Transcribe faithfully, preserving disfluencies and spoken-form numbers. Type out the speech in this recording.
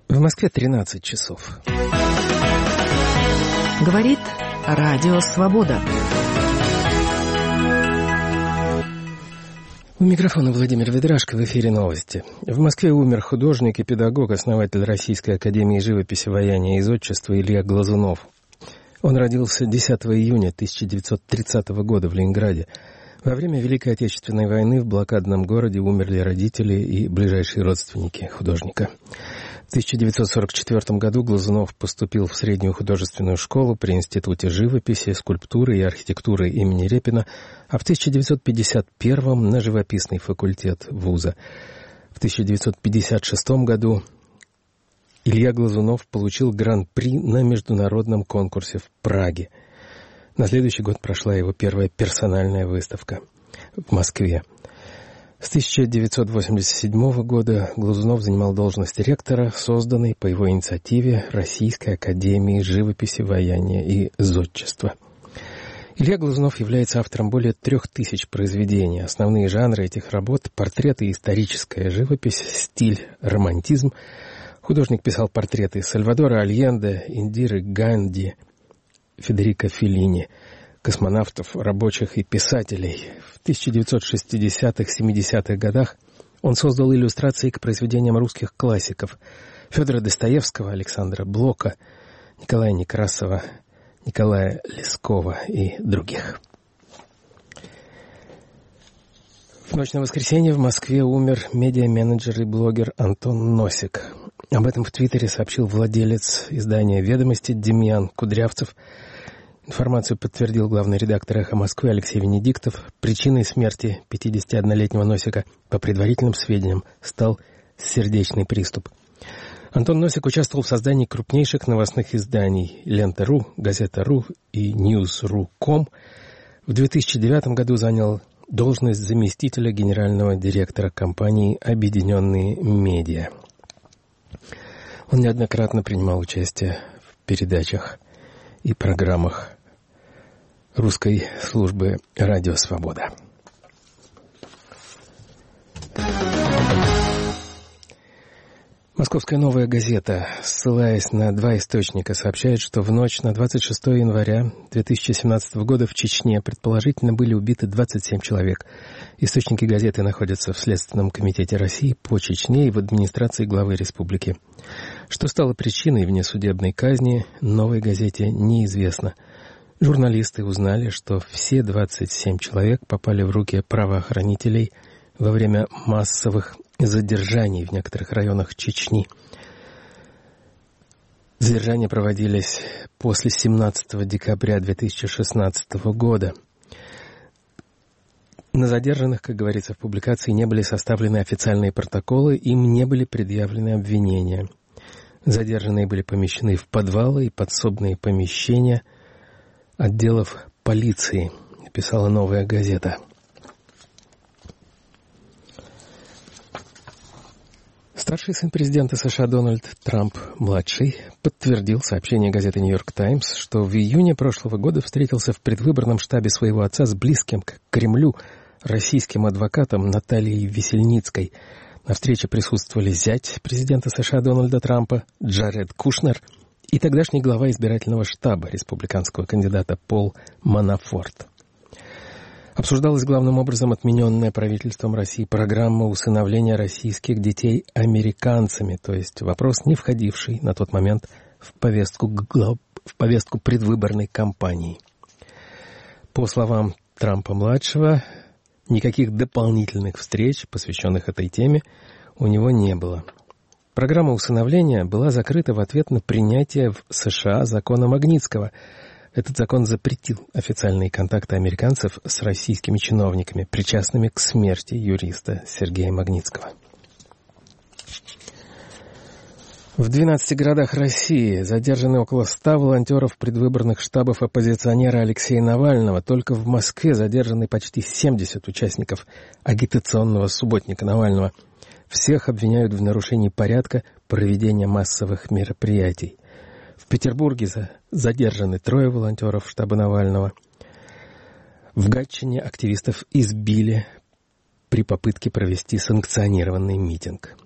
В Москве тринадцать часов. Говорит Радио Свобода. У микрофона Владимир Ведрашко, в эфире новости. В Москве умер художник и педагог, основатель Российской академии живописи, ваяния и зодчества Илья Глазунов. Он родился десятого июня тысяча девятьсот тридцатого года в Ленинграде. Во время Великой Отечественной войны в блокадном городе умерли родители и ближайшие родственники художника. В тысяча девятьсот сорок четвёртом году Глазунов поступил в среднюю художественную школу при Институте живописи, скульптуры и архитектуры имени Репина, а в тысяча девятьсот пятьдесят первом на живописный факультет вуза. В тысяча девятьсот пятьдесят шестом году Илья Глазунов получил гран-при на международном конкурсе в Праге. На следующий год прошла его первая персональная выставка в Москве. С тысяча девятьсот восемьдесят седьмого года Глазунов занимал должность ректора, созданной по его инициативе Российской академии живописи, ваяния и зодчества. Илья Глазунов является автором более трех тысяч произведений. Основные жанры этих работ — портреты и историческая живопись, стиль романтизм. Художник писал портреты Сальвадора Альенде, Индиры Ганди, Федерико Феллини, космонавтов, рабочих и писателей. В тысяча девятьсот шестидесятых-семидесятых годах он создал иллюстрации к произведениям русских классиков Федора Достоевского, Александра Блока, Николая Некрасова, Николая Лескова и других. В ночь на воскресенье в Москве умер медиа-менеджер и блогер Антон Носик. Об этом в Твиттере сообщил владелец издания «Ведомости» Демьян Кудрявцев. Информацию подтвердил главный редактор «Эхо Москвы» Алексей Венедиктов. Причиной смерти пятидесятиоднолетнего Носика, по предварительным сведениям, стал сердечный приступ. Антон Носик участвовал в создании крупнейших новостных изданий «Лента.ру», «Газета.ру» и «Ньюс.ру точка ком». В две тысячи девятом году занял должность заместителя генерального директора компании «Объединенные медиа». Он неоднократно принимал участие в передачах и программах русской службы «Радио Свобода». Московская «Новая газета», ссылаясь на два источника, сообщает, что в ночь на двадцать шестое января две тысячи семнадцатого года в Чечне предположительно были убиты двадцать семь человек. Источники газеты находятся в Следственном комитете России по Чечне и в администрации главы республики. Что стало причиной внесудебной казни, «Новой газете» неизвестно. Журналисты узнали, что все двадцать семь человек попали в руки правоохранителей во время массовых задержаний в некоторых районах Чечни. Задержания проводились после семнадцатого декабря две тысячи шестнадцатого года. На задержанных, как говорится в публикации, не были составлены официальные протоколы, им не были предъявлены обвинения. Задержанные были помещены в подвалы и подсобные помещения отделов полиции, написала «Новая газета». Старший сын президента США Дональд Трамп-младший подтвердил сообщение газеты «Нью-Йорк Таймс», что в июне прошлого года встретился в предвыборном штабе своего отца с близким к Кремлю российским адвокатом Натальей Весельницкой. На встрече присутствовали зять президента США Дональда Трампа Джаред Кушнер и тогдашний глава избирательного штаба республиканского кандидата Пол Манафорт. Обсуждалась главным образом отмененная правительством России программа усыновления российских детей американцами, то есть вопрос, не входивший на тот момент в повестку, в повестку предвыборной кампании. По словам Трампа-младшего, никаких дополнительных встреч, посвященных этой теме, у него не было. Программа усыновления была закрыта в ответ на принятие в США закона Магнитского. Этот закон запретил официальные контакты американцев с российскими чиновниками, причастными к смерти юриста Сергея Магнитского. В двенадцати городах России задержаны около ста волонтеров предвыборных штабов оппозиционера Алексея Навального. Только в Москве задержаны почти семьдесят участников агитационного субботника Навального. Всех обвиняют в нарушении порядка проведения массовых мероприятий. В Петербурге задержаны трое волонтеров штаба Навального. В Гатчине активистов избили при попытке провести санкционированный митинг.